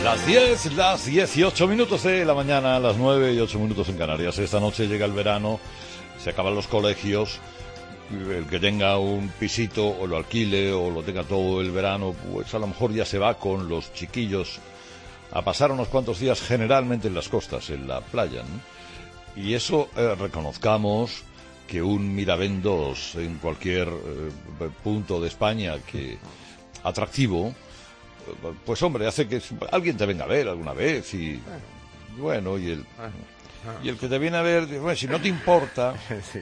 Las 10, las 18 minutos de la mañana, las 9 y 8 minutos en Canarias. Esta noche llega el verano, se acaban los colegios. El que tenga un pisito o lo alquile o lo tenga todo el verano, pues a lo mejor ya se va con los chiquillos a pasar unos cuantos días, generalmente en las costas, en la playa, ¿no? Y eso, reconozcamos que un Miravendos en cualquier punto de España que atractivo, pues hombre, hace que alguien te venga a ver alguna vez y bueno, y el que te viene a ver, bueno, si no te importa,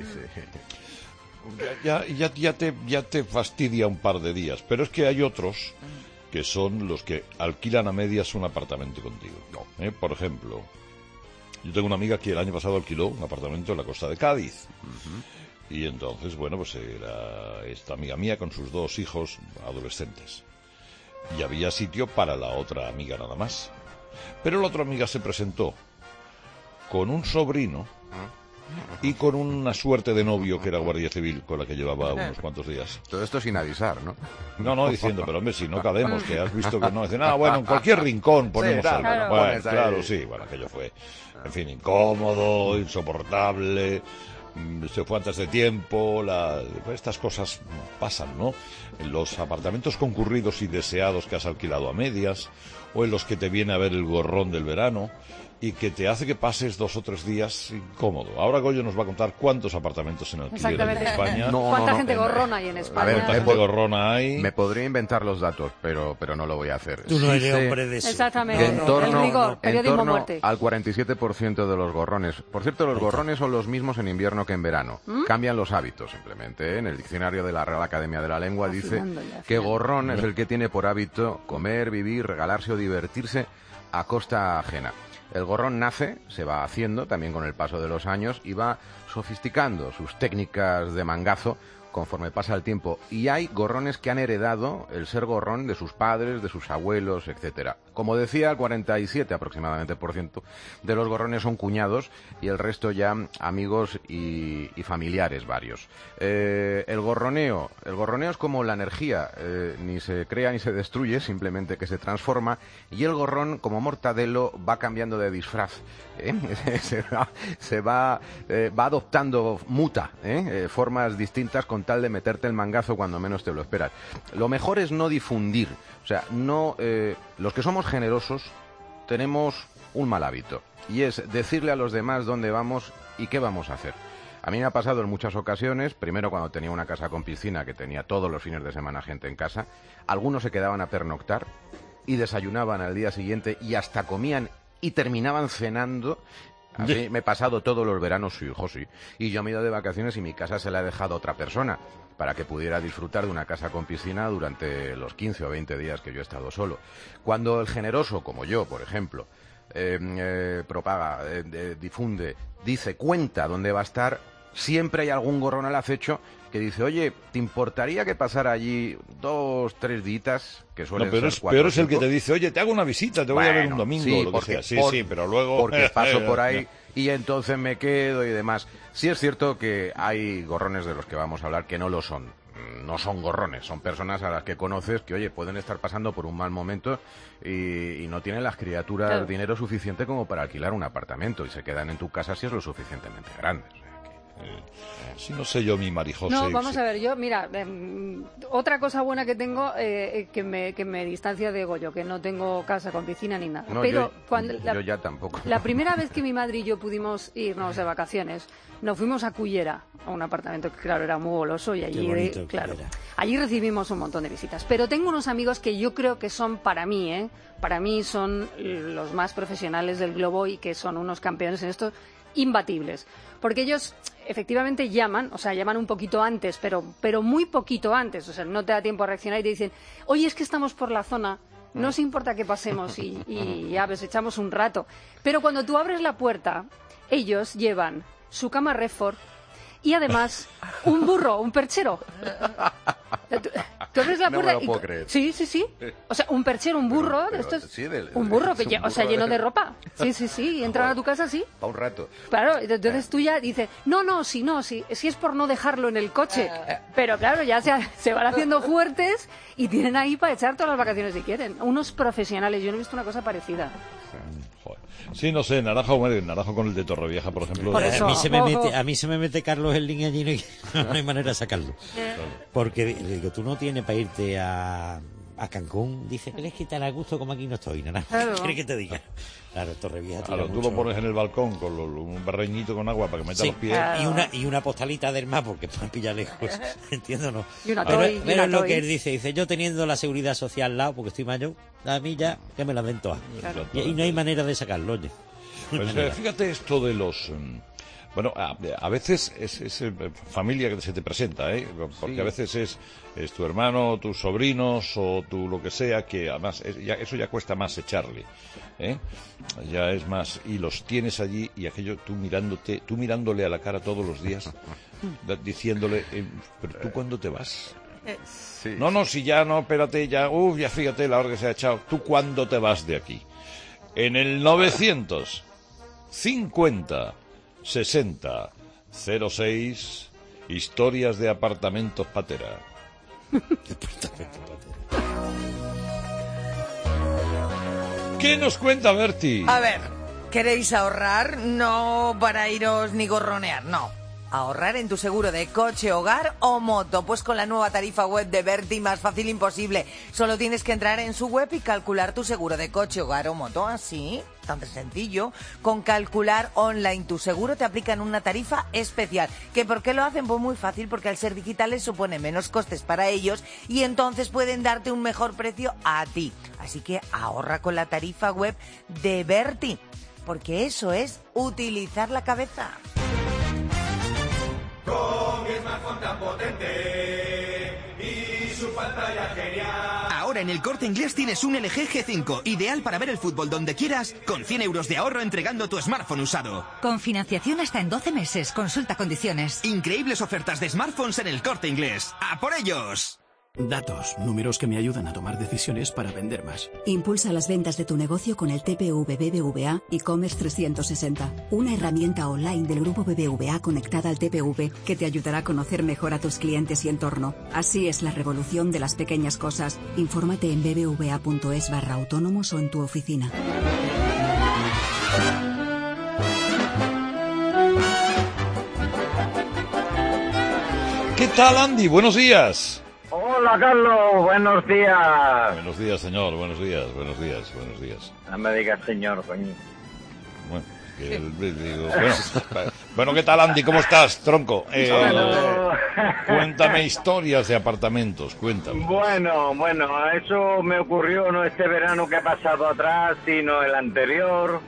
ya te fastidia un par de días. Pero es que hay otros que son los que alquilan a medias un apartamento contigo. Por ejemplo, yo tengo una amiga que el año pasado alquiló un apartamento en la costa de Cádiz. Y entonces, bueno, pues era esta amiga mía con sus 2 hijos adolescentes. Y había sitio para la otra amiga nada más. Pero la otra amiga se presentó con un sobrino y con una suerte de novio que era guardia civil, con la que llevaba unos cuantos días. Todo esto sin avisar, ¿no? No, diciendo, pero hombre, si no cabemos, que has visto que no. Dicen, bueno, en cualquier rincón ponemos algo. Claro. Bueno, claro, sí, bueno, aquello fue, en fin, incómodo, insoportable. Se fue antes de tiempo, estas cosas pasan, ¿no? En los apartamentos concurridos y deseados que has alquilado a medias, o en los que te viene a ver el gorrón del verano, y que te hace que pases 2 o 3 días incómodo. Ahora Goyo nos va a contar cuántos apartamentos en alquiler hay en España. ¿Cuánta gente gorrona hay en España? A ver, ¿Cuánta gente gorrona hay? Me podría inventar los datos, pero no lo voy a hacer. Tú no eres hombre de eso. Exactamente. En torno, el rigor, periodismo muerte. Al 47% de los gorrones. Por cierto, los gorrones son los mismos en invierno que en verano. Cambian los hábitos, simplemente. En el diccionario de la Real Academia de la Lengua dice que gorrón es el que tiene por hábito comer, vivir, regalarse o divertirse a costa ajena. El gorrón nace, se va haciendo también con el paso de los años y va sofisticando sus técnicas de mangazo conforme pasa el tiempo. Y hay gorrones que han heredado el ser gorrón de sus padres, de sus abuelos, etcétera. Como decía, el 47 aproximadamente por ciento de los gorrones son cuñados y el resto ya amigos y familiares varios. El gorroneo es como la energía, ni se crea ni se destruye, simplemente que se transforma, y el gorrón, como Mortadelo, va cambiando de disfraz. Va adoptando, muta, formas distintas con tal de meterte el mangazo cuando menos te lo esperas. Lo mejor es no difundir, o sea, los que somos generosos tenemos un mal hábito, y es decirle a los demás dónde vamos y qué vamos a hacer. A mí me ha pasado en muchas ocasiones, primero cuando tenía una casa con piscina que tenía todos los fines de semana gente en casa, algunos se quedaban a pernoctar y desayunaban al día siguiente y hasta comían y terminaban cenando. Así me he pasado todos los veranos, sí, hijo, sí. Y yo me he ido de vacaciones y mi casa se la he dejado a otra persona para que pudiera disfrutar de una casa con piscina durante los 15 o 20 días que yo he estado solo. Cuando el generoso, como yo, por ejemplo, propaga, difunde, dice, cuenta dónde va a estar, siempre hay algún gorrón al acecho que dice, oye, ¿te importaría que pasara allí 2, 3 días? Que suelen ser 4 peor es el 5? que te dice, oye, te hago una visita, te voy a ver un domingo, sí, o lo que sea. Sí, pero luego... Porque paso por ahí y entonces me quedo y demás. Sí es cierto que hay gorrones de los que vamos a hablar que no lo son. No son gorrones, son personas a las que conoces que, oye, pueden estar pasando por un mal momento y no tienen las criaturas dinero suficiente como para alquilar un apartamento y se quedan en tu casa si es lo suficientemente grande. Si no sé yo, mi Marijose. No, vamos a ver, yo, mira, otra cosa buena que tengo, que me distancia de Goyo, que no tengo casa con piscina ni nada. No, pero yo ya tampoco. La primera vez que mi madre y yo pudimos irnos de vacaciones, nos fuimos a Cullera, a un apartamento que, claro, era muy goloso, y allí, bonito, claro, allí recibimos un montón de visitas. Pero tengo unos amigos que yo creo que son para mí son los más profesionales del globo y que son unos campeones en esto, imbatibles. Porque ellos efectivamente llaman un poquito antes, pero muy poquito antes, o sea, no te da tiempo a reaccionar y te dicen, oye, es que estamos por la zona, no os importa que pasemos y ya ves, echamos un rato. Pero cuando tú abres la puerta, ellos llevan su cama Redford y además un burro, un perchero. Tú abres la No puerta me lo puedo creer. Sí. O sea, un perchero, un burro, Pero, esto es sí, un burro que es un o sea, burro lleno de ropa. Sí, y entran a tu casa así. Pa' un rato. Claro, entonces tú ya dices, si es por no dejarlo en el coche. Pero claro, ya se van haciendo fuertes y tienen ahí para echar todas las vacaciones si quieren. Unos profesionales, yo no he visto una cosa parecida. Joder. Sí, no sé, Naranjo con el de Torrevieja, por ejemplo. Por eso. A mí se me mete Carlos en línea allí y no hay manera de sacarlo. Porque digo, tú no tienes para irte a Cancún. Dice, ¿quieres quitar a gusto como aquí no estoy? Naranjo. Claro. ¿Quieres que te diga? Claro, Torrevieja tira Claro, tú mucho. lo pones en el balcón con un barreñito con agua para que meta Sí, los pies. y una postalita del mar porque me pilla lejos, entiendo, ¿no? Y una Pero toy, es lo que él dice, yo teniendo la seguridad social al lado, porque estoy mayor, a mí ya que me la den todas. Claro. Y no hay manera de sacarlo, oye. Pues, fíjate esto de los... bueno, a veces es familia que se te presenta, ¿eh? Porque Sí. a veces es tu hermano, tus sobrinos o tu lo que sea, que además eso ya cuesta más echarle, ¿eh? Ya es más, y los tienes allí y aquello tú mirándole a la cara todos los días, diciéndole, pero tú ¿cuándo te vas? Sí. No, si ya no, espérate, ya fíjate la hora que se ha echado. ¿Tú cuándo te vas de aquí? En el 950 60 06 historias de apartamentos Patera. ¿Qué nos cuenta Berti? A ver, ¿queréis ahorrar? No para iros ni gorronear, no. Ahorrar en tu seguro de coche, hogar o moto. Pues con la nueva tarifa web de Berti, más fácil imposible. Solo tienes que entrar en su web y calcular tu seguro de coche, hogar o moto. Así, tan sencillo. Con calcular online tu seguro te aplican una tarifa especial. ¿Que por qué lo hacen? Pues muy fácil, porque al ser digitales supone menos costes para ellos y entonces pueden darte un mejor precio a ti. Así que ahorra con la tarifa web de Berti, porque eso es utilizar la cabeza. Con mi smartphone tan potente y su pantalla genial. Ahora en el Corte Inglés tienes un LG G5, ideal para ver el fútbol donde quieras, con 100 euros de ahorro entregando tu smartphone usado. Con financiación hasta en 12 meses. Consulta condiciones. Increíbles ofertas de smartphones en el Corte Inglés. ¡A por ellos! Datos, números que me ayudan a tomar decisiones para vender más. Impulsa las ventas de tu negocio con el TPV BBVA e-commerce 360, una herramienta online del grupo BBVA conectada al TPV que te ayudará a conocer mejor a tus clientes y entorno. Así es la revolución de las pequeñas cosas. Infórmate en bbva.es/autónomos o en tu oficina. ¿Qué tal, Andy? Buenos días. Hola, Carlos, buenos días. Buenos días, señor, buenos días. No me digas señor, coño. Bueno, ¿qué tal, Andy? ¿Cómo estás, tronco? Bueno. Cuéntame historias de apartamentos, cuéntame. Bueno, eso me ocurrió no este verano que ha pasado atrás, sino el anterior.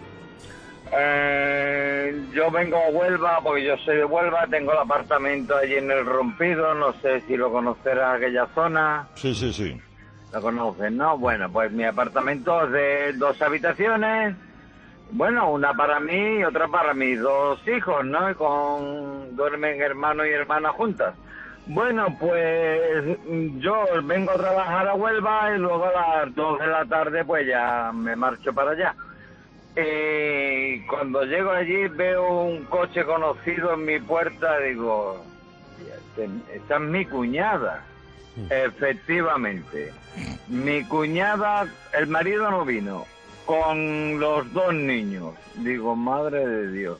Yo vengo a Huelva, porque yo soy de Huelva, tengo el apartamento allí en El Rompido, no sé si lo conocerás aquella zona. Sí. ¿Lo conoces, no? Bueno, pues mi apartamento es de 2 habitaciones, bueno, una para mí y otra para mis 2 hijos, ¿no? Y duermen hermano y hermana juntas. Bueno, pues yo vengo a trabajar a Huelva y luego a las 2 de la tarde pues ya me marcho para allá. Cuando llego allí veo un coche conocido en mi puerta, digo, esta es mi cuñada. Efectivamente, mi cuñada, el marido no vino, con los 2 niños. Digo, madre de Dios.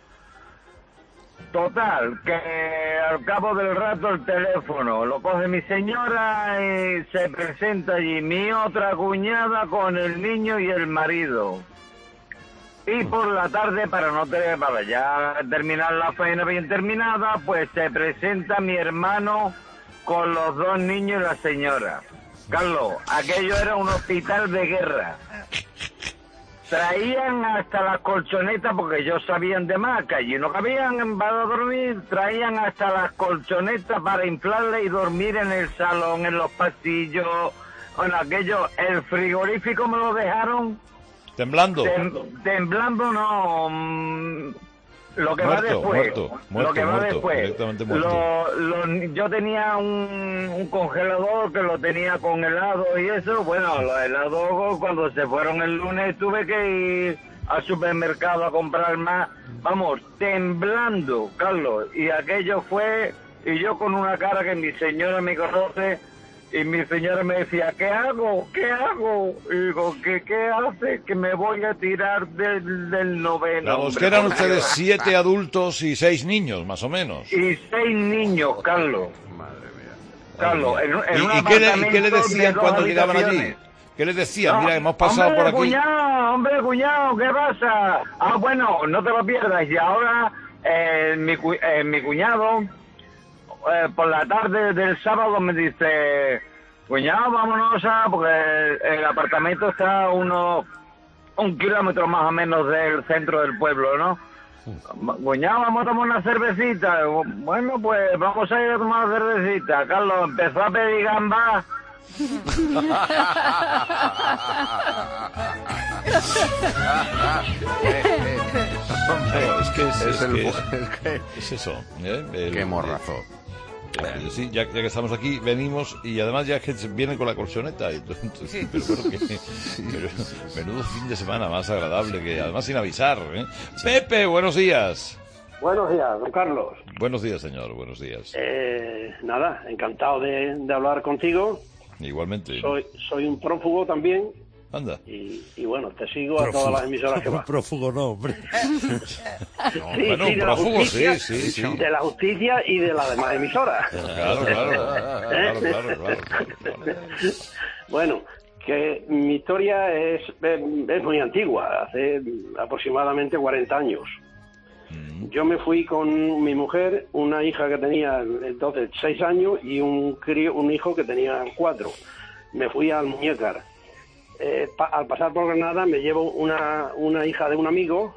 Total, que al cabo del rato el teléfono lo coge mi señora y se presenta allí mi otra cuñada con el niño y el marido. Y por la tarde, para ya terminar la faena bien terminada, pues se presenta mi hermano con los 2 niños y la señora. Carlos, aquello era un hospital de guerra. Traían hasta las colchonetas, porque ellos sabían de más, que allí no cabían para dormir, traían hasta las colchonetas para inflarle y dormir en el salón, en los pasillos. Bueno, aquello, el frigorífico me lo dejaron... ¿Temblando? Temblando no, Lo que va después. Directamente muerto. Yo tenía un congelador que lo tenía con helado y eso. Bueno, los helados cuando se fueron el lunes tuve que ir al supermercado a comprar más. Vamos, temblando, Carlos. Y aquello fue, y yo con una cara que mi señora me conoce, y mi señora me decía, ¿qué hago? ¿Qué hago? Y digo, ¿qué hace? Que me voy a tirar del noveno. Claro, es que eran ustedes 7 adultos y 6 niños, más o menos. Y 6 niños, Carlos. Madre mía. Carlos, en un ¿Y qué le decían cuando llegaban allí? ¿Qué les decían? Mira, hemos pasado por aquí. Hombre, cuñado, ¿qué pasa? Ah, bueno, no te lo pierdas. Y ahora, mi cuñado, por la tarde del sábado me dice, cuñado, vámonos porque el apartamento está a un kilómetro más o menos del centro del pueblo, ¿no? Cuñado, vamos a tomar una cervecita. Bueno, pues vamos a ir a tomar una cervecita. Carlos empezó a pedir gambas. Es eso. Qué morrazo. Sí, ya que estamos aquí, venimos y además ya que viene con la colchoneta. Entonces, pero menudo fin de semana más agradable, que además sin avisar. Pepe, buenos días. Buenos días, don Carlos. Buenos días, señor, buenos días. Nada, encantado de hablar contigo. Igualmente. Soy un prófugo también. Anda. Y bueno, te sigo a todas las emisoras que vas. Prófugo no, hombre. Bueno, un prófugo sí. De la justicia y de las demás emisoras. Claro. Bueno, que mi historia es muy antigua, hace aproximadamente 40 años. Yo me fui con mi mujer, una hija que tenía entonces 6 años y un hijo que tenía 4. Me fui al Muñécar. Al pasar por Granada me llevo una hija de un amigo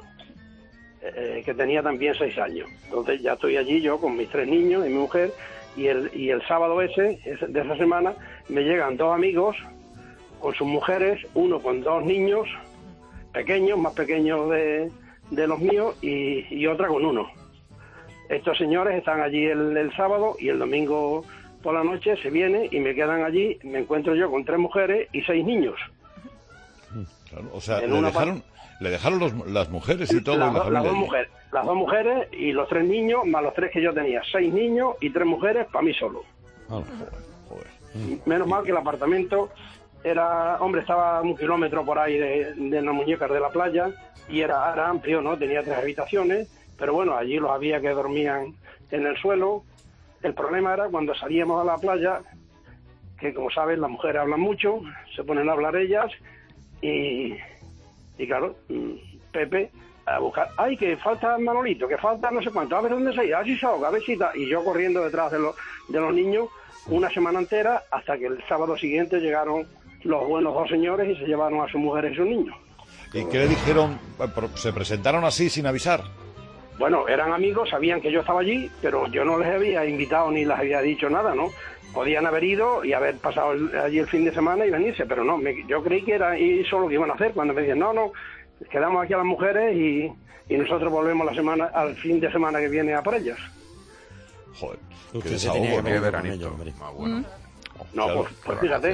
que tenía también 6 años. Entonces ya estoy allí yo con mis 3 niños y mi mujer, y el sábado de esa semana me llegan 2 amigos con sus mujeres, uno con 2 niños pequeños, más pequeños de los míos, y otra con 1. Estos señores están allí el sábado, y el domingo por la noche se viene y me quedan allí. Me encuentro yo con 3 mujeres y 6 niños. Claro, o sea, le dejaron las mujeres y todo. Las 2 mujeres y los 3 niños, más los 3 que yo tenía. 6 niños y 3 mujeres para mí solo. Joder. Menos mal que el apartamento estaba a 1 kilómetro por ahí de las Muñecas de la playa, y era amplio, ¿no? Tenía 3 habitaciones, pero bueno, allí los había que dormían en el suelo. El problema era cuando salíamos a la playa, que como sabes, las mujeres hablan mucho, se ponen a hablar ellas, y claro, Pepe a buscar, ¡ay, que falta Manolito, que falta no sé cuánto, a ver dónde se ha ido, a ver si se ahoga, a ver si está! Y yo corriendo detrás de los niños una semana entera, hasta que el sábado siguiente llegaron los buenos 2 señores y se llevaron a sus mujeres y sus niños. ¿Y qué le dijeron? ¿Se presentaron así sin avisar? Bueno, eran amigos, sabían que yo estaba allí, pero yo no les había invitado ni les había dicho nada, ¿no? Podían haber ido y haber pasado allí el fin de semana y venirse, pero no, yo creí que era eso lo que iban a hacer, cuando me decían, no, quedamos aquí a las mujeres y nosotros volvemos al fin de semana que viene a por ellas. Joder, usted se tenía que qué ver veranito. hombre. Bueno. No, claro, pues fíjate.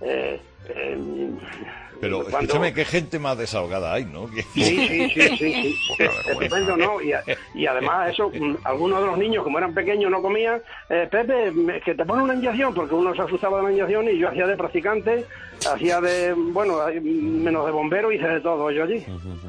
Pero escúchame, qué gente más desahogada hay, ¿no? Sí. Estupendo, ¿no? Y además eso, algunos de los niños, como eran pequeños, no comían. Pepe, que te ponen una inyección, porque uno se asustaba de la inyección, y yo hacía de practicante, hacía de, menos de bombero, hice de todo yo allí.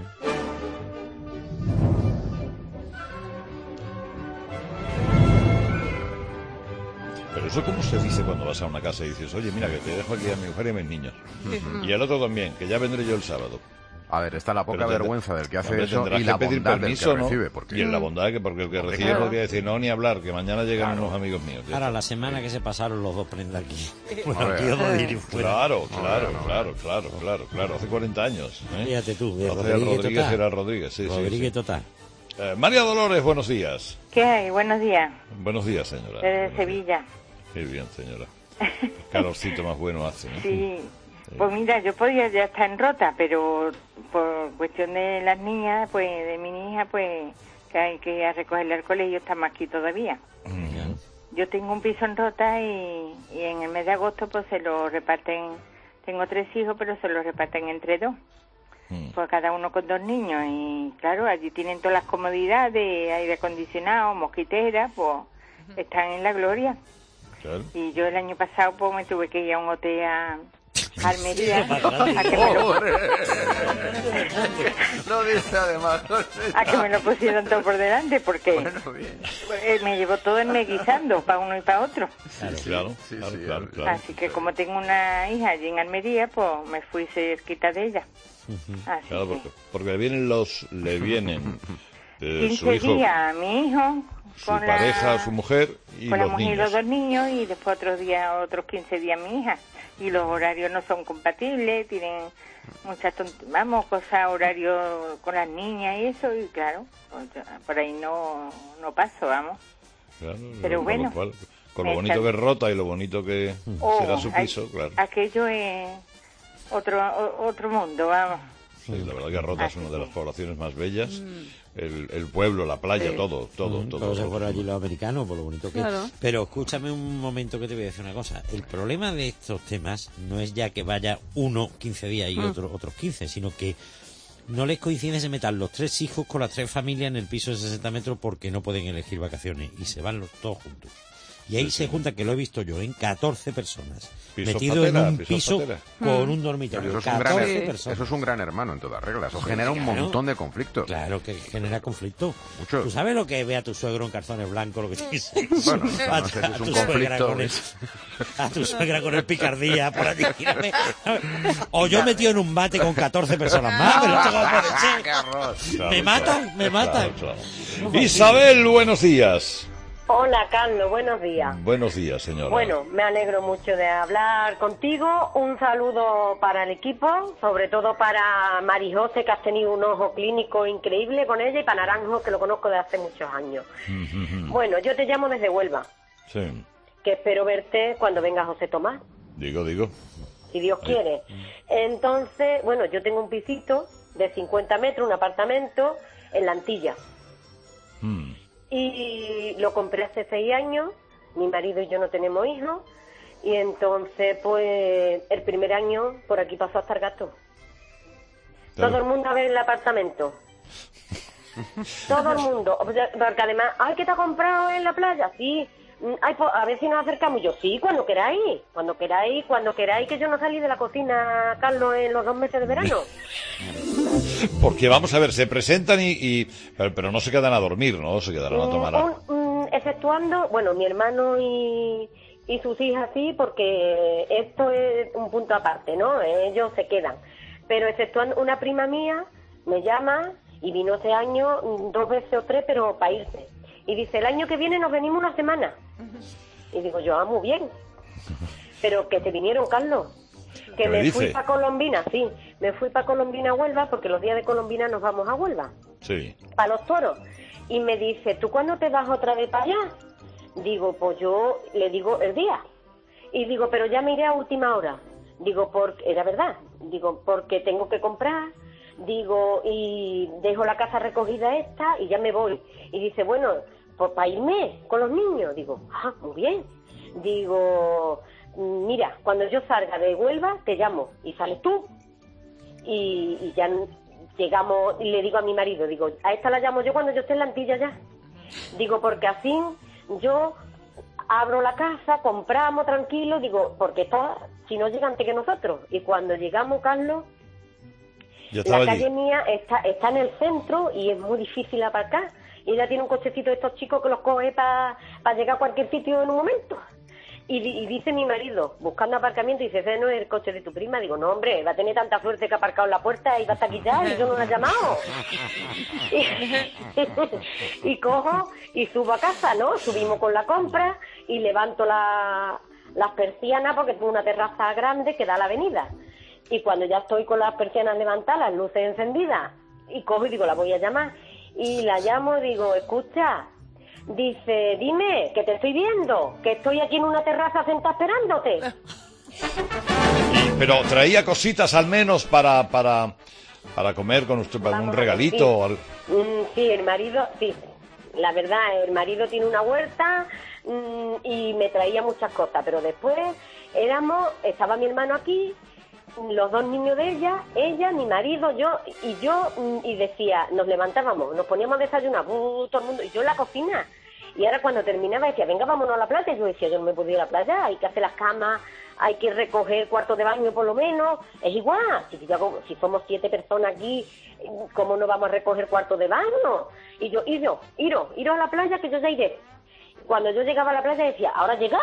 Pero eso, ¿cómo se dice cuando vas a una casa y dices, oye, mira, que te dejo aquí a mi mujer y a mis niños? Y al otro también, que ya vendré yo el sábado. A ver, está la poca vergüenza del que hace eso y que la pedir bondad permiso, del que ¿no? recibe. Porque... Y en la bondad, porque el que recibe podría decir, no, ni hablar, que mañana llegan unos amigos míos. Ahora, la semana que se pasaron los 2 prenda aquí. Claro. Hace 40 años. Fíjate tú, de Rodríguez era Rodríguez, sí. Rodríguez total. María Dolores, buenos días. ¿Qué hay? Buenos días. Buenos días, señora. Desde Sevilla. Qué bien, señora. Calorcito más bueno hace, ¿no? Sí. Pues mira, yo podía ya estar en Rota, pero por cuestión de las niñas, pues de mi hija, pues que hay que ir a recogerle al colegio, estamos aquí todavía. Yo tengo un piso en Rota y en el mes de agosto pues se lo reparten, tengo 3 hijos, pero se lo reparten entre 2. Pues cada uno con 2 niños y claro, allí tienen todas las comodidades, aire acondicionado, mosquiteras, pues están en la gloria. Claro. Y yo el año pasado pues me tuve que ir a un hotel a Almería a que me lo pusieran todo por delante porque me llevó todo enmeguizando para uno y para otro. Claro. Así que como tengo una hija allí en Almería, pues me fui cerquita de ella. Claro, porque le vienen 15 su hijo, días a mi hijo, su pareja, su mujer y con los la mujer niños. Y los 2 niños, y después otros 15 días mi hija. Y los horarios no son compatibles, tienen muchas cosas, horarios con las niñas y eso, y claro, pues, por ahí no paso, vamos. Claro, pero bueno. Con lo bonito que es Rota y lo bonito que será su piso, claro. Aquello es otro mundo, vamos. Sí, la verdad que Rota es una de las poblaciones más bellas. El pueblo, la playa, todo. Todo se fueron allí los americanos, por lo bonito que Claro. es. Pero escúchame un momento que te voy a decir una cosa. El problema de estos temas no es ya que vaya uno 15 días y otros 15, sino que no les coincide se metan los 3 hijos con las 3 familias en el piso de 60 metros porque no pueden elegir vacaciones y se van todos juntos. Y ahí se junta, que lo he visto yo, en 14 personas. Metido en un piso con un dormitorio. Eso es 14 personas. Eso es un gran hermano en toda regla. Eso genera un montón de conflictos. Claro que genera conflicto. Muchos. ¿Tú sabes lo que ve a tu suegro en calzones blancos? Lo que te dice? Bueno, no sé si es un conflicto. A tu suegra con el picardía por allí. O yo metido en un bate con 14 personas más. Pero esto cómo puede ser. Me matan. Claro. Isabel, buenos días. Hola, Carlos, buenos días. Buenos días, señora. Bueno, me alegro mucho de hablar contigo. Un saludo para el equipo, sobre todo para Marijose, que has tenido un ojo clínico increíble con ella, y para Naranjo, que lo conozco desde hace muchos años. Bueno, yo te llamo desde Huelva, Sí. que espero verte cuando venga José Tomás, Digo. si Dios quiere. Entonces, bueno, yo tengo un pisito de 50 metros, un apartamento en La Antilla. Y lo compré hace 6 años, mi marido y yo no tenemos hijos, y entonces, pues, el primer año por aquí pasó a estar gato. Claro. Todo el mundo a ver el apartamento. Todo el mundo. Porque además, ¡ay, que te has comprado en la playa! Sí. Ay, pues, a ver si nos acercamos. Yo, sí, cuando queráis, que yo no salí de la cocina, Carlos, en los 2 meses de verano. Porque vamos a ver, se presentan pero no se quedan a dormir, ¿no? Se quedarán a tomar algo. Exceptuando, bueno, mi hermano y sus hijas sí, porque esto es un punto aparte, ¿no? Ellos se quedan. Pero exceptuando una prima mía, me llama y vino ese año 2 veces o 3, pero para irse. Y dice, el año que viene nos venimos una semana. Y digo yo, muy bien. Pero que te vinieron, Carlos. Que me fui para Colombina, sí. Me fui para Colombina a Huelva, porque los días de Colombina nos vamos a Huelva. Sí. Para los toros. Y me dice, ¿tú cuándo te vas otra vez para allá? Digo, pues yo le digo el día. Y digo, pero ya me iré a última hora. Digo, porque era verdad. Digo, porque tengo que comprar. Digo, y dejo la casa recogida esta y ya me voy. Y dice, bueno, pues para irme con los niños. Digo, muy bien. Digo, mira, cuando yo salga de Huelva te llamo y sales tú. Y ya llegamos, y le digo a mi marido, digo, a esta la llamo yo cuando yo esté en La Antilla ya. Digo, porque así yo abro la casa, compramos tranquilo, digo, porque todas, si no llegan antes que nosotros. Y cuando llegamos, Carlos, la calle mía está en el centro y es muy difícil aparcar. Y ella tiene un cochecito de estos chicos que los coge para llegar a cualquier sitio en un momento. Y dice mi marido, buscando aparcamiento, dice, ese no es el coche de tu prima. Digo, no, hombre, va a tener tanta suerte que ha aparcado en la puerta y va hasta aquí ya, y yo no la he llamado. Y cojo y subo a casa, ¿no? Subimos con la compra y levanto las persianas porque tengo una terraza grande que da a la avenida. Y cuando ya estoy con las persianas levantadas, las luces encendidas, y cojo y digo, la voy a llamar. Y la llamo, digo, escucha. Dice, dime, que te estoy viendo, que estoy aquí en una terraza sentada esperándote. Pero traía cositas al menos para para comer con usted, para un Vamos, regalito. sí. Sí, el marido, sí. La verdad, el marido tiene una huerta y me traía muchas cosas, pero después estaba mi hermano aquí, los dos niños de ella, mi marido, yo, y decía, nos levantábamos, nos poníamos a desayunar, todo el mundo, y yo en la cocina. Y ahora cuando terminaba decía, venga, vámonos a la playa. Y yo decía, yo no me puedo ir a la playa, hay que hacer las camas, hay que recoger cuartos de baño por lo menos. Es igual, si somos 7 personas aquí, ¿cómo no vamos a recoger cuartos de baño? Y yo, iros a la playa que yo ya iré. Cuando yo llegaba a la playa decía, ahora llegar.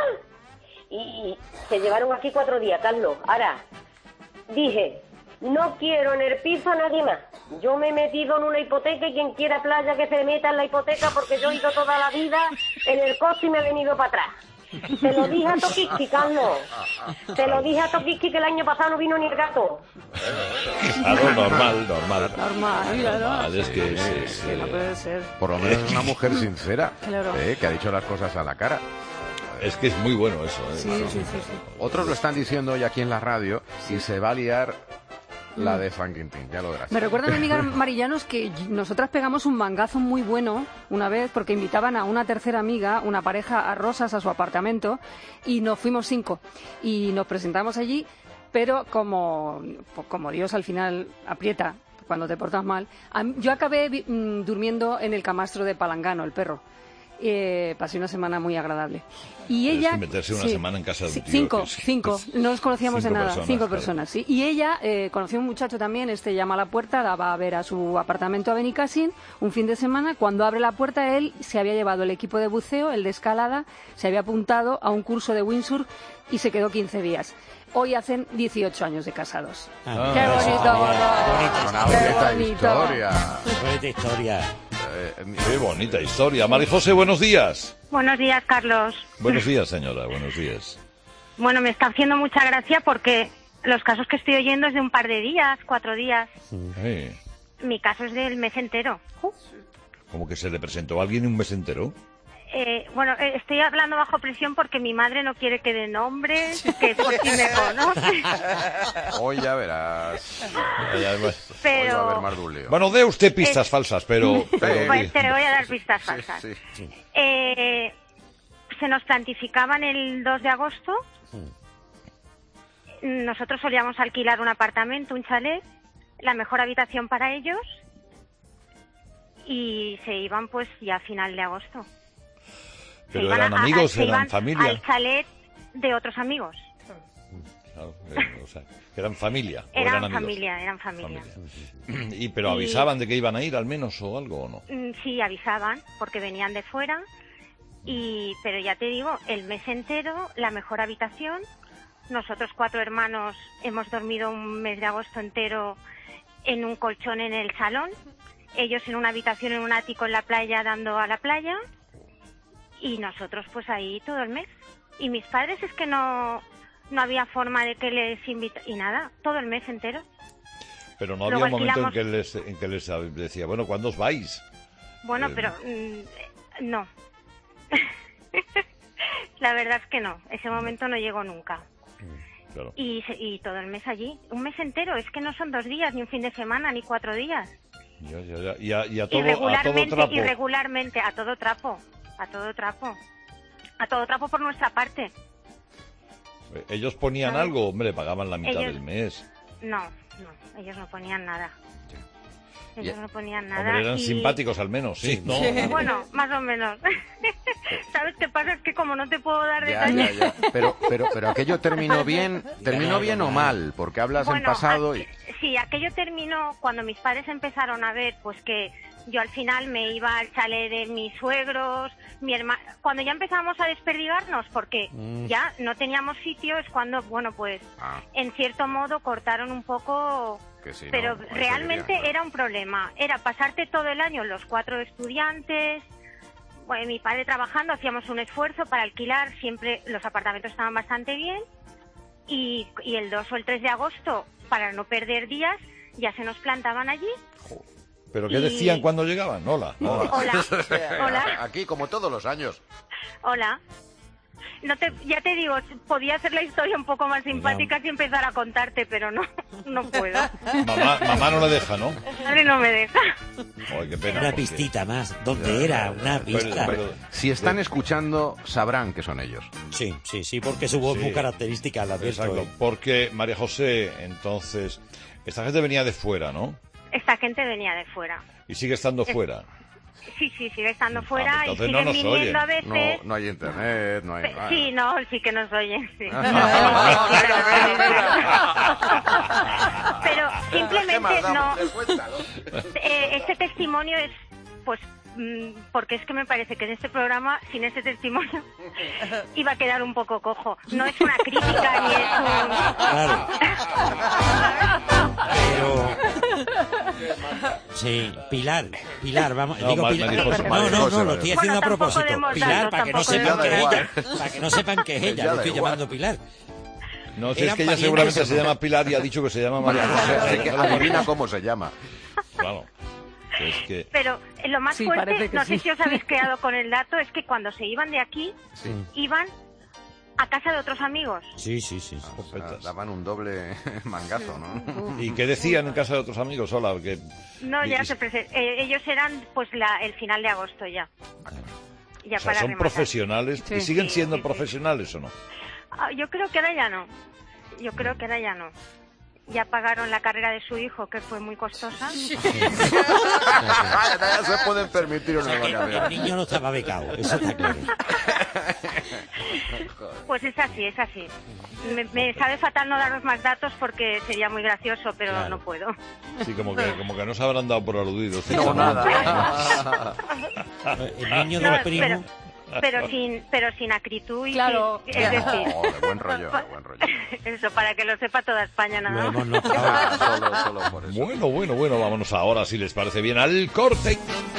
Y se llevaron aquí 4 días, Carlos. Ahora, dije, no quiero en el piso a nadie más. Yo me he metido en una hipoteca y quien quiera playa que se meta en la hipoteca porque yo he ido toda la vida en el coche y me he venido para atrás. Te lo dije a Toquiski, Carlos. Te lo dije a Toquiski que el año pasado no vino ni el gato. Claro, normal. Normal, Es que que no puede ser. Por lo menos es una mujer sincera, Claro. que ha dicho las cosas a la cara. Es que es muy bueno eso. Sí. Otros lo están diciendo hoy aquí en la radio y se va a liar la de San Quintín, ya lo verás. Me recuerda a mi amiga Marillanos que nosotras pegamos un mangazo muy bueno una vez porque invitaban a una tercera amiga, una pareja, a Rosas, a su apartamento, y nos fuimos 5 y nos presentamos allí, pero como Dios al final aprieta cuando te portas mal, yo acabé durmiendo en el camastro de Palangano, el perro. Pasé una semana muy agradable. Y ella... Es que meterse una semana en casa de un tío. 5, no nos conocíamos de nada. 5 personas, claro. sí. Y ella conoció a un muchacho también, llama a la puerta, va a ver a su apartamento a Benicassin un fin de semana. Cuando abre la puerta, él se había llevado el equipo de buceo, el de escalada, se había apuntado a un curso de windsurf y se quedó 15 días. Hoy hacen 18 años de casados. ¡Qué bonito! Una bonita historia. Bonita historia. Qué bonita historia. María José, buenos días. Buenos días, Carlos. Buenos días, señora, buenos días. Bueno, me está haciendo mucha gracia porque los casos que estoy oyendo es de un par de días, 4 días. Sí. Mi caso es del mes entero. ¿Cómo que se le presentó a alguien un mes entero? Estoy hablando bajo presión porque mi madre no quiere que dé nombres, que por si me conoce. Hoy ya verás. Pero... Hoy va a haber más de un lío. Bueno, dé usted pistas falsas, pero... Pues te voy a dar pistas falsas. Sí. Se nos plantificaban el 2 de agosto. Nosotros solíamos alquilar un apartamento, un chalet, la mejor habitación para ellos, y se iban pues ya a final de agosto. ¿Pero eran amigos, eran familia? Al chalet de otros amigos. Claro, o sea, eran familia. Eran amigos. familia. ¿Pero avisaban de que iban a ir al menos o algo o no? Sí, avisaban porque venían de fuera. Pero ya te digo, el mes entero, la mejor habitación. Nosotros 4 hermanos hemos dormido un mes de agosto entero en un colchón en el salón. Ellos en una habitación en un ático en la playa dando a la playa. Y nosotros pues ahí todo el mes. Y mis padres es que no había forma de que les invitaran. Y nada, todo el mes entero. Pero no había un momento en que les decía, bueno, ¿cuándo os vais? Bueno, pero no. La verdad es que no. Ese momento no llegó nunca. Claro. Y todo el mes allí. Un mes entero. Es que no son 2 días, ni un fin de semana, ni 4 días. Ya. Y a todo trapo. Irregularmente, a todo trapo. A todo trapo por nuestra parte. ¿Ellos ponían algo? Hombre, pagaban la mitad del mes. No, ellos no ponían nada. Ellos no ponían nada. Hombre, eran simpáticos al menos, sí. ¿No? Bueno, más o menos. ¿Sabes qué pasa? Es que como no te puedo dar detalles... Ya. Pero aquello terminó bien o mal, porque hablas en pasado y... Sí, aquello terminó cuando mis padres empezaron a ver pues que yo al final me iba al chalet de mis suegros, mi hermano... Cuando ya empezamos a desperdigarnos, porque ya no teníamos sitio, es cuando, bueno, pues en cierto modo cortaron un poco... Sí, pero no, realmente era un problema. Era pasarte todo el año los 4 estudiantes... Bueno, mi padre trabajando, hacíamos un esfuerzo para alquilar, siempre los apartamentos estaban bastante bien, y el 2 o el 3 de agosto, para no perder días, ya se nos plantaban allí. ¿Pero qué decían cuando llegaban? Hola. Hola. Aquí, como todos los años. Hola. ya te digo, podía hacer la historia un poco más simpática si empezara a contarte, pero no puedo. Mamá no le deja, ¿no? Madre no me deja. Ay, qué pena. Una pistita más. ¿Dónde era? Una pista. Si están escuchando, sabrán que son ellos. Sí, porque su voz es muy característica, la advierto. Exacto, porque María José, entonces, esta gente venía de fuera, ¿no? Esta gente venía de fuera. Y sigue estando fuera. Sí, sigue estando fuera y siguen no nos viniendo oyen. a veces. No hay internet, no hay nada. Sí que nos oyen, sí. Pero simplemente no. Este testimonio es, pues, porque es que me parece que en este programa, sin este testimonio, iba a quedar un poco cojo. No es una crítica ni es un... Claro. Pero... Sí, Pilar, vamos, No, digo Pilar. No, lo estoy haciendo a propósito. Pilar, para que no sepan que es ella. Para que no sepan que es ella, lo estoy llamando Pilar. No, si es que ella seguramente se llama Pilar y ha dicho que se llama María José. Adivina cómo se llama. Claro. Es que... Pero lo más fuerte, no sé si os habéis quedado con el dato, es que cuando se iban de aquí, iban a casa de otros amigos. Sí. O sea, daban un doble mangazo, ¿no? ¿Y qué decían en casa de otros amigos? Hola, que... No, ya ellos eran pues el final de agosto ya. O sea, son profesionales. ¿Y siguen siendo profesionales o no? Yo creo que ahora ya no. Ya pagaron la carrera de su hijo, que fue muy costosa. Ya se pueden permitir una vacación. El niño no estaba becado, eso está claro. Pues es así. Me sabe fatal no daros más datos porque sería muy gracioso, pero no puedo. Sí, como que no se habrán dado por aludidos. No, nada. El niño del primo... Pero sin acritud y claro, es decir, de buen rollo. Eso, para que lo sepa toda España, nada más. Solo por eso. Bueno, vámonos ahora, si les parece bien, al corte.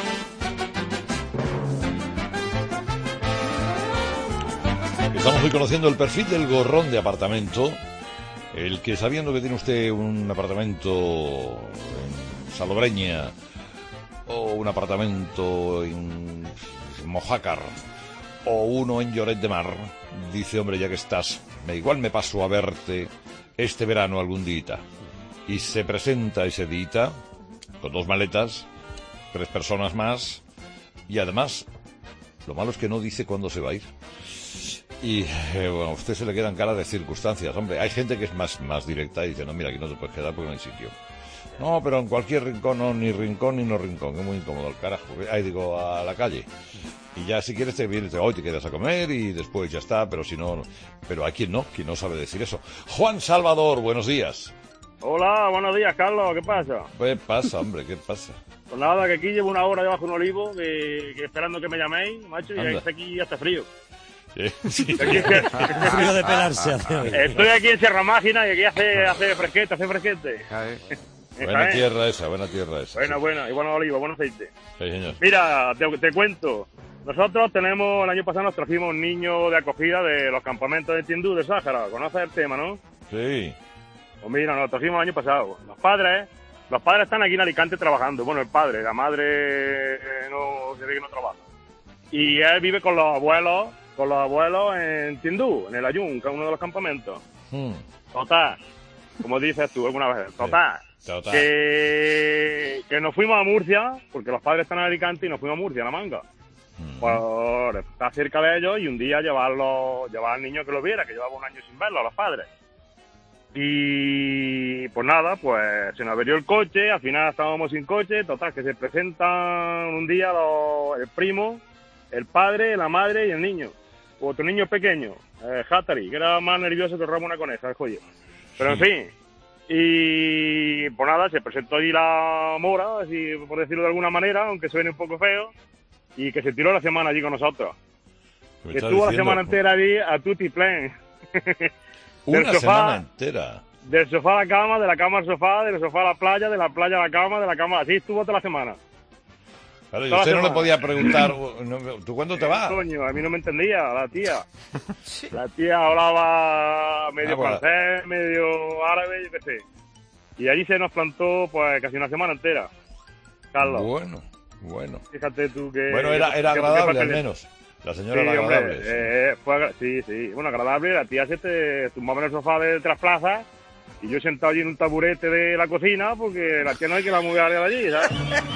Estamos hoy conociendo el perfil del gorrón de apartamento, el que sabiendo que tiene usted un apartamento en Salobreña o un apartamento en Mojácar o uno en Lloret de Mar, dice, hombre, ya que estás, igual me paso a verte este verano algún día. Y se presenta ese día con 2 maletas, 3 personas más, y además, lo malo es que no dice cuándo se va a ir. Y bueno, a usted se le quedan cara de circunstancias. Hombre, hay gente que es más directa y dice, no, mira, aquí no te puedes quedar porque no hay sitio. No, pero en cualquier rincón, no, ni rincón ni no rincón, es muy incómodo el carajo. Ahí digo, a la calle. Y ya si quieres te vienes, hoy te quedas a comer y después ya está, pero si no... Pero hay quien no sabe decir eso. Juan Salvador, buenos días. Hola, buenos días, Carlos, ¿qué pasa? ¿Qué pasa, hombre? ¿Qué pasa? Pues nada, que aquí llevo una hora debajo de un olivo, que esperando que me llaméis, macho, y está aquí hasta frío. Sí. Frío de pelarse hace hoy. Estoy aquí en Sierra Mágina y aquí hace fresquete. Buena tierra esa. Buena, y buenos olivos, buen aceite. Sí, señor. Mira, te cuento. Nosotros el año pasado nos trajimos un niño de acogida de los campamentos de Tindú de Sáhara. ¿Conoces el tema, no? Sí. Pues mira, nos trajimos el año pasado. Los padres están aquí en Alicante trabajando. Bueno, el padre, la madre no se ve que no trabaja. Y él vive con los abuelos en Tindú, en el Ayun, que es uno de los campamentos. Total, como dices tú alguna vez, total. Que nos fuimos a Murcia, porque los padres están en Alicante y nos fuimos a Murcia, a La Manga. Por estar cerca de ellos y un día llevar al niño que lo viera, que llevaba un año sin verlo, a los padres. Y pues nada, pues se nos averió el coche, al final estábamos sin coche, total, que se presentan un día el primo, el padre, la madre y el niño. Otro niño pequeño, Hatari, que era más nervioso que Ramona Coneja, el joyo. Pero en fin, y pues nada, se presentó ahí la mora, así por decirlo de alguna manera, aunque suene un poco feo, y que se tiró la semana allí con nosotros. Que estuvo la semana entera allí a tutti plen. Una semana entera. Del sofá a la cama, de la cama al sofá, del sofá a la playa, de la playa a la cama, de la cama... Así estuvo toda la semana. Claro, y usted no le podía preguntar, ¿tú cuándo te vas? Coño, a mí no me entendía la tía. La tía hablaba medio francés, medio árabe, yo qué sé. Y allí se nos plantó pues casi una semana entera. Carlos. Bueno. Fíjate tú que... Bueno, era agradable al menos. La señora sí, era hombre, agradable. Sí. Bueno, agradable. La tía se tumbaba en el sofá de Tras Plaza y yo sentado allí en un taburete de la cocina porque la tía no hay que la mover de allí, ¿sabes?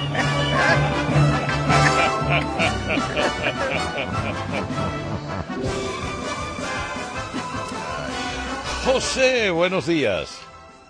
José, buenos días.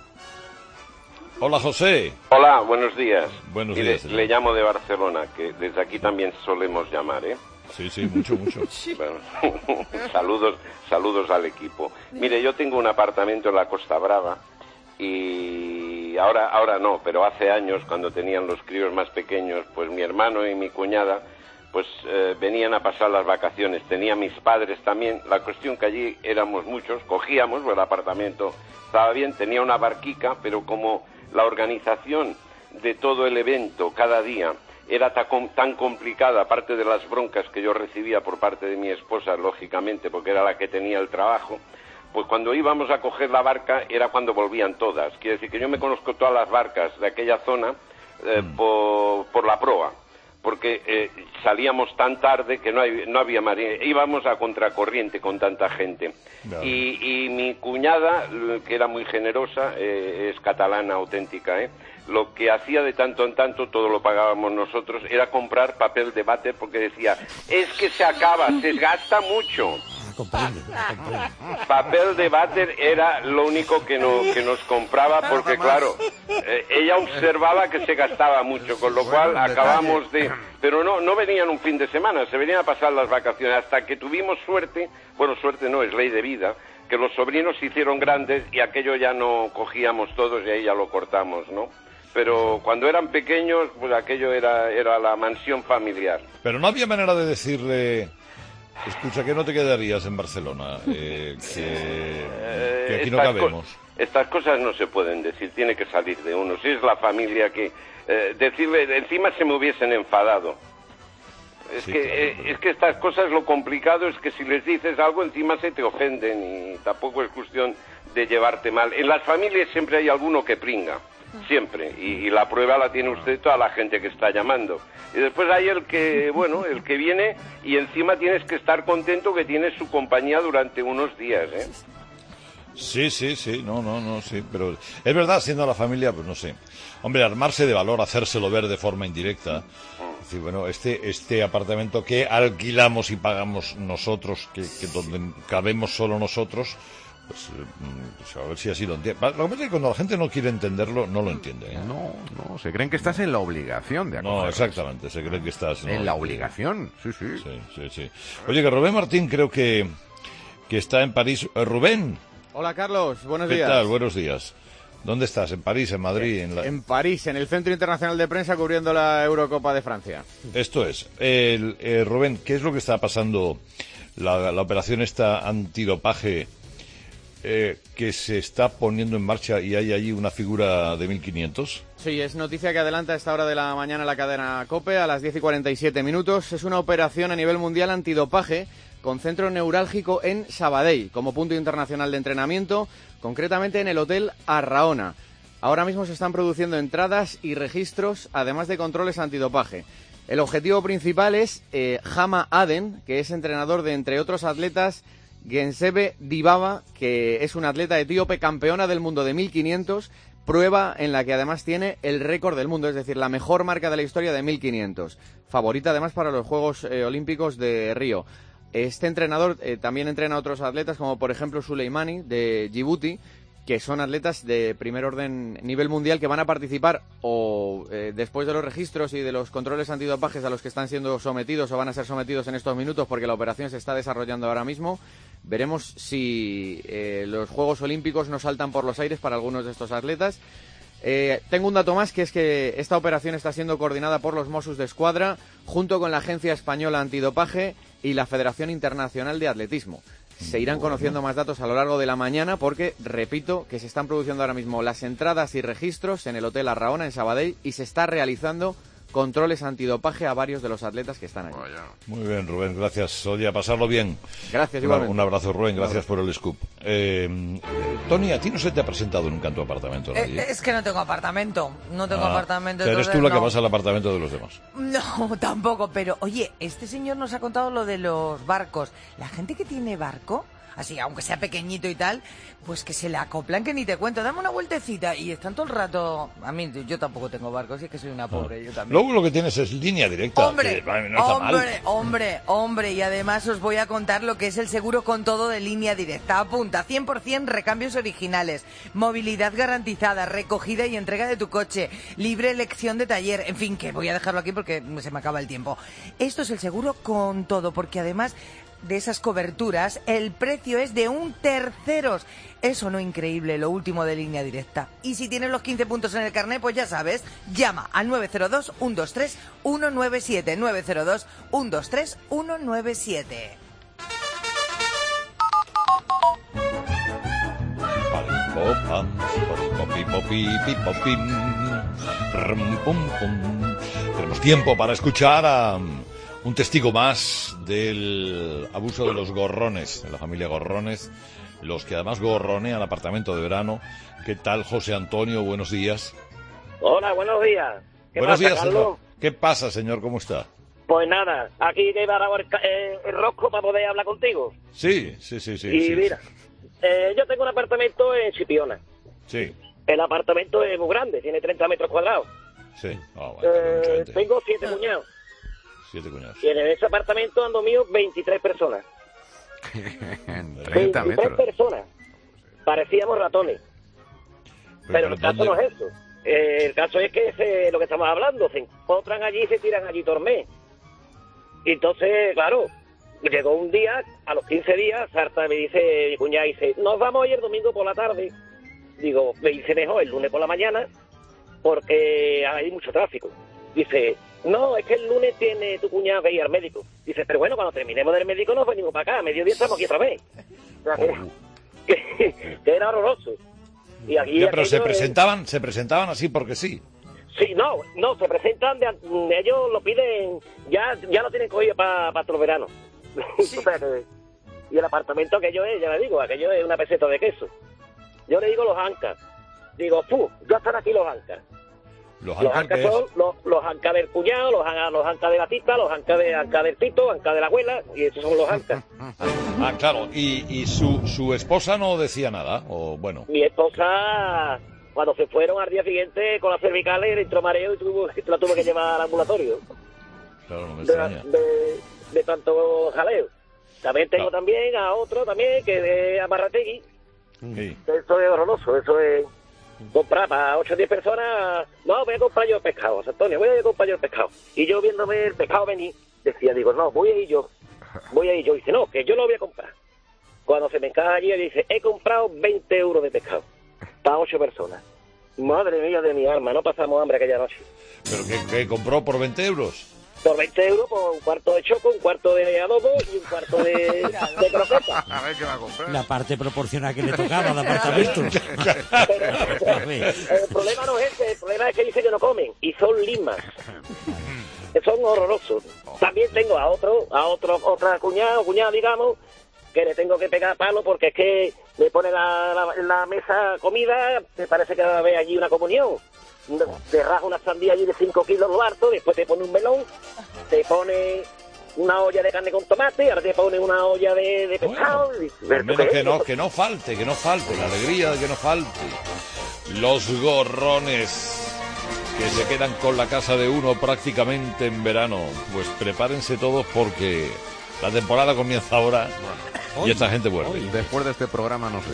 Hola, José. Hola, buenos días. Buenos Mire, días, señor. le llamo de Barcelona, que desde aquí también solemos llamar, ¿eh? Sí, mucho. Bueno, saludos al equipo. Mire, yo tengo un apartamento en la Costa Brava y ahora no, pero hace años, cuando tenían los críos más pequeños, pues mi hermano y mi cuñada pues venían a pasar las vacaciones. Tenía mis padres también. La cuestión que allí éramos muchos, cogíamos, pues el apartamento estaba bien, tenía una barquica, pero como la organización de todo el evento cada día era tan complicada, aparte de las broncas que yo recibía por parte de mi esposa, lógicamente, porque era la que tenía el trabajo, pues cuando íbamos a coger la barca era cuando volvían todas. Quiere decir que yo me conozco todas las barcas de aquella zona por la proa, porque salíamos tan tarde que no había marina, íbamos a contracorriente con tanta gente. Claro. Y mi cuñada, que era muy generosa, es catalana auténtica, lo que hacía de tanto en tanto, todo lo pagábamos nosotros, era comprar papel de váter, porque decía, es que se acaba, se gasta mucho. Papel de váter era lo único que nos compraba, porque claro, ella observaba que se gastaba mucho, con lo cual acabamos de... Pero no venían un fin de semana, se venían a pasar las vacaciones, hasta que tuvimos suerte, bueno, suerte no, es ley de vida, que los sobrinos se hicieron grandes y aquello ya no cogíamos todos y ahí ya lo cortamos, ¿no? Pero cuando eran pequeños, pues aquello era la mansión familiar. Pero no había manera de decirle... Escucha, ¿que no te quedarías en Barcelona? Que aquí no cabemos. Estas cosas no se pueden decir, tiene que salir de uno. Si es la familia que... decirle, encima se me hubiesen enfadado. Es que estas cosas, lo complicado es que si les dices algo, encima se te ofenden y tampoco es cuestión de llevarte mal. En las familias siempre hay alguno que pringa. Siempre, y la prueba la tiene usted, toda la gente que está llamando. Y después hay el que viene y encima tienes que estar contento que tienes su compañía durante unos días, ¿eh? Sí, no, sí, pero es verdad, siendo la familia, pues no sé. Hombre, armarse de valor, hacérselo ver de forma indirecta. Es decir, bueno, este apartamento que alquilamos y pagamos nosotros, que donde cabemos solo nosotros, pues a ver si así lo entiende. Lo que pasa es que cuando la gente no quiere entenderlo, no lo entiende, ¿eh? No, se creen que estás en la obligación de acogerlos. No, exactamente, se creen que estás... En la obligación, sí. Oye, que Rubén Martín creo que está en París. Rubén. Hola, Carlos, buenos días. ¿Qué tal? Buenos días. ¿Dónde estás? ¿En París, en Madrid? En París, en el Centro Internacional de Prensa, cubriendo la Eurocopa de Francia. Esto es. Rubén, ¿qué es lo que está pasando? La operación esta antidopaje que se está poniendo en marcha y hay allí una figura de 1.500. Sí, es noticia que adelanta a esta hora de la mañana la cadena COPE a las 10:47. Es una operación a nivel mundial antidopaje con centro neurálgico en Sabadell, como punto internacional de entrenamiento, concretamente en el Hotel Arraona. Ahora mismo se están produciendo entradas y registros, además de controles antidopaje. El objetivo principal es Hama Aden, que es entrenador de, entre otros atletas, Gensebe Dibaba, que es una atleta etíope campeona del mundo de 1.500, prueba en la que además tiene el récord del mundo, es decir, la mejor marca de la historia de 1.500. Favorita además para los Juegos Olímpicos de Río. Este entrenador también entrena a otros atletas, como por ejemplo Suleimani, de Djibouti, que son atletas de primer orden nivel mundial que van a participar después de los registros y de los controles antidopajes a los que están siendo sometidos o van a ser sometidos en estos minutos, porque la operación se está desarrollando ahora mismo. Veremos si los Juegos Olímpicos no saltan por los aires para algunos de estos atletas. Tengo un dato más, que es que esta operación está siendo coordinada por los Mossos d'Esquadra junto con la Agencia Española Antidopaje y la Federación Internacional de Atletismo. Se irán conociendo más datos a lo largo de la mañana porque, repito, que se están produciendo ahora mismo las entradas y registros en el Hotel Arraona en Sabadell y se está realizando controles antidopaje a varios de los atletas que están allí. Muy bien, Rubén, gracias. Oye, a pasarlo bien. Gracias, igualmente. Un abrazo, Rubén, gracias por el scoop. Tony, ¿a ti no se te ha presentado nunca en tu apartamento nadie? Es que no tengo apartamento. No tengo apartamento. Eres entonces tú la que no. vas al apartamento de los demás. No, tampoco. Pero, oye, este señor nos ha contado lo de los barcos. La gente que tiene barco, así, aunque sea pequeñito y tal, pues que se le acoplan que ni te cuento. Dame una vueltecita y están todo el rato... A mí, yo tampoco tengo barco, así que soy una pobre, yo también. Luego lo que tienes es línea directa. Hombre, que, no está mal. hombre, y además os voy a contar lo que es el seguro con todo de línea directa. Apunta, 100% recambios originales, movilidad garantizada, recogida y entrega de tu coche, libre elección de taller, en fin, que voy a dejarlo aquí porque se me acaba el tiempo. Esto es el seguro con todo, porque además de esas coberturas, el precio es de un terceros. Eso no increíble, lo último de línea directa. Y si tienes los 15 puntos en el carnet, pues ya sabes, llama al 902-123-197. 902-123-197. Tenemos tiempo para escuchar a un testigo más del abuso de los gorrones, de la familia Gorrones, los que además gorronean apartamento de verano. ¿Qué tal, José Antonio? Buenos días. Hola, buenos días. Buenos días, señor. ¿Qué pasa, señor? ¿Cómo está? Pues nada, aquí te he parado el rosco para poder hablar contigo. Sí. Y mira, yo tengo un apartamento en Chipiona. Sí. El apartamento es muy grande, tiene 30 metros cuadrados. Sí. Tengo 7 cuñados. 7 cuñados. Y en ese apartamento ando mío 23 personas. 30 metros. 23 personas. Parecíamos ratones. Pero el caso no es eso. El caso es que lo que estamos hablando, se encuentran allí y se tiran allí tormé. Y entonces, claro, llegó un día, a los 15 días, Sarta me dice, mi cuñada dice, nos vamos a ir el domingo por la tarde. Digo, me dice mejor el lunes por la mañana, porque hay mucho tráfico. Dice, no, es que el lunes tiene tu cuñada que ir al médico. Dice, pero bueno, cuando terminemos del médico nos venimos para acá, a mediodía estamos aquí otra vez. O sea, que era horroroso. Y aquí pero se presentaban así porque sí. Sí, no, se presentan, ellos lo piden, ya lo tienen cogido para todo el verano. Sí. Y el apartamento aquello es, ya le digo, aquello es una peseta de queso. Yo le digo los ancas. Digo, ya están aquí los ancas. Los ancas son los ancas del cuñado, los ancas de la tita, los ancas del tito, ancas de la abuela, y esos son los ancas. Claro, y su esposa no decía nada, o bueno. Mi esposa, cuando se fueron al día siguiente con las cervicales, le entró mareo y la tuve que llevar al ambulatorio. Claro, no me extraña. De tanto jaleo. También tengo también a otro también, que de Amarrategui. Sí. Eso es horroroso, eso es comprar para 8 o 10 personas. No, voy a comprar yo el pescado, Antonio, voy a comprar yo el pescado. Y yo viéndome el pescado venir, decía, digo, no, voy a ir yo. Dice, no, que yo lo voy a comprar. Cuando se me encaja allí, dice, he comprado 20 euros de pescado para 8 personas. Madre mía de mi alma, no pasamos hambre aquella noche. ¿Pero qué compró por 20 euros? Por 20 euros, por un cuarto de choco, un cuarto de adobo y un cuarto de croqueta. A ver qué va a comprar. La parte proporcional que le tocaba al apartamento. El problema no es ese, el problema es que dice que no comen y son limas. Son horrorosos. También tengo a otra cuñada, digamos, que le tengo que pegar palo porque es que le pone la mesa comida, me parece que va a haber allí una comunión. Te raja una sandía allí de 5 kilos lo harto, después te pone un melón, te pone una olla de carne con tomate, ahora te pone una olla de pescado. Al menos que no falte, la alegría de que no falte. Los gorrones que se quedan con la casa de uno prácticamente en verano. Pues prepárense todos porque la temporada comienza ahora y esta gente vuelve. Después de este programa no sé.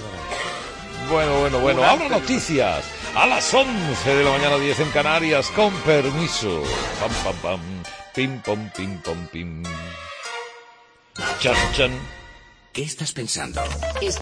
Bueno. Ahora noticias. A las 11 de la mañana, 10 en Canarias, con permiso. Pam, pam, pam. Pim, pom, pim, pom, pim. Chan, chan. ¿Qué estás pensando?